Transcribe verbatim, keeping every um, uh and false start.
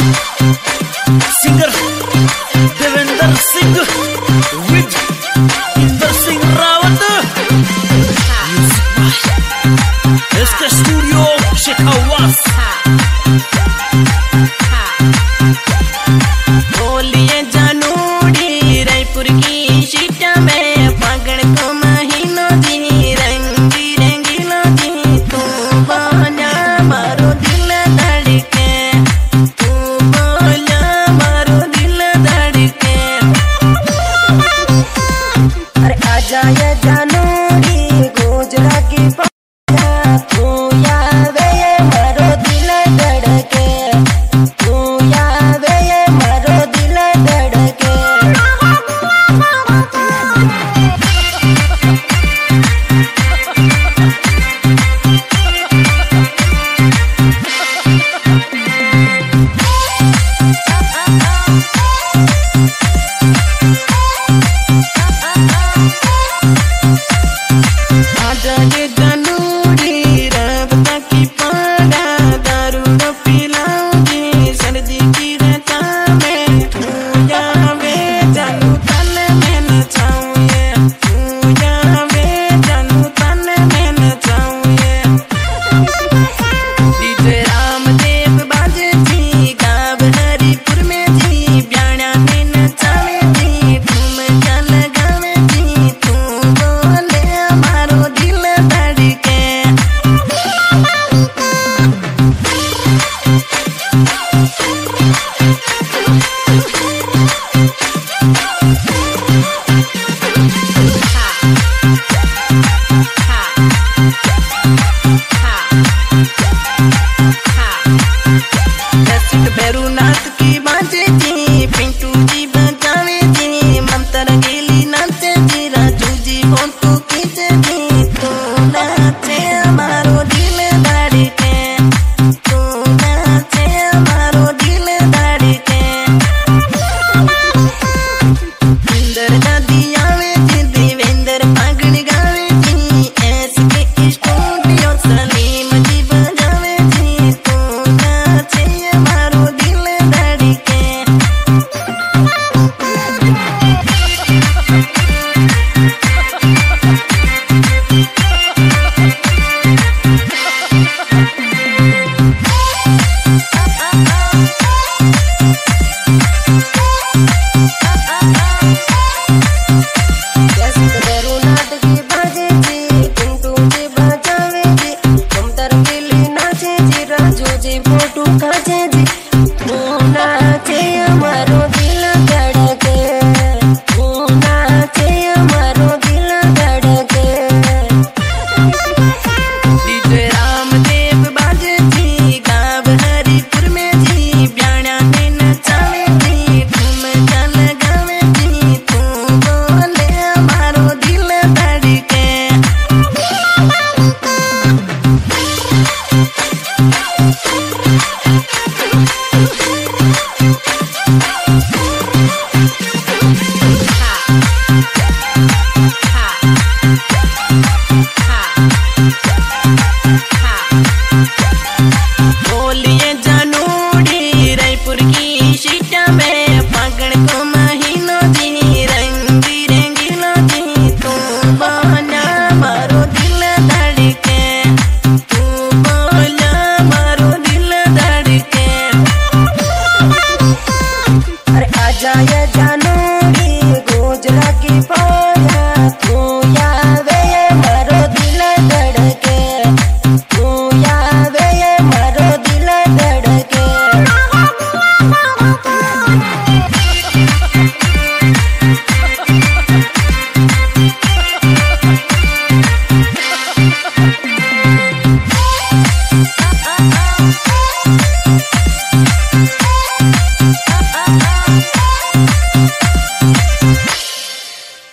Singer Devendra Singh विद इंदर सिंह रावत, इसके studio Shekhawas. बोलिए जानूड़ी रायपुर की सीटा में फागण को महीनों दी रंगी रंगीलो दी, तू बोला मारो दिल धड़के, तू बोला मारो दिल धड़के। अरे आजा ये जानूड़ी गोजरा की पाया, तू यावे ये मारो दिल धड़के, तू यावे ये मारो दिल धड़के। आजा ये जानूड़ी रबता की पाड़ा, दारू न पिलाऊंगी सर्दी की रात में, तू यावे जानू तन में नचाऊं ये, तू यावे जानू तन में नचाऊं ये। डीजे रामदेव बाजे जी गाव हरिपुर में जी, ब्याणा में नचावे जी ठुमका लगावे जी, तू बोले मारो दिल धड़के। रसिक भैरूनाथ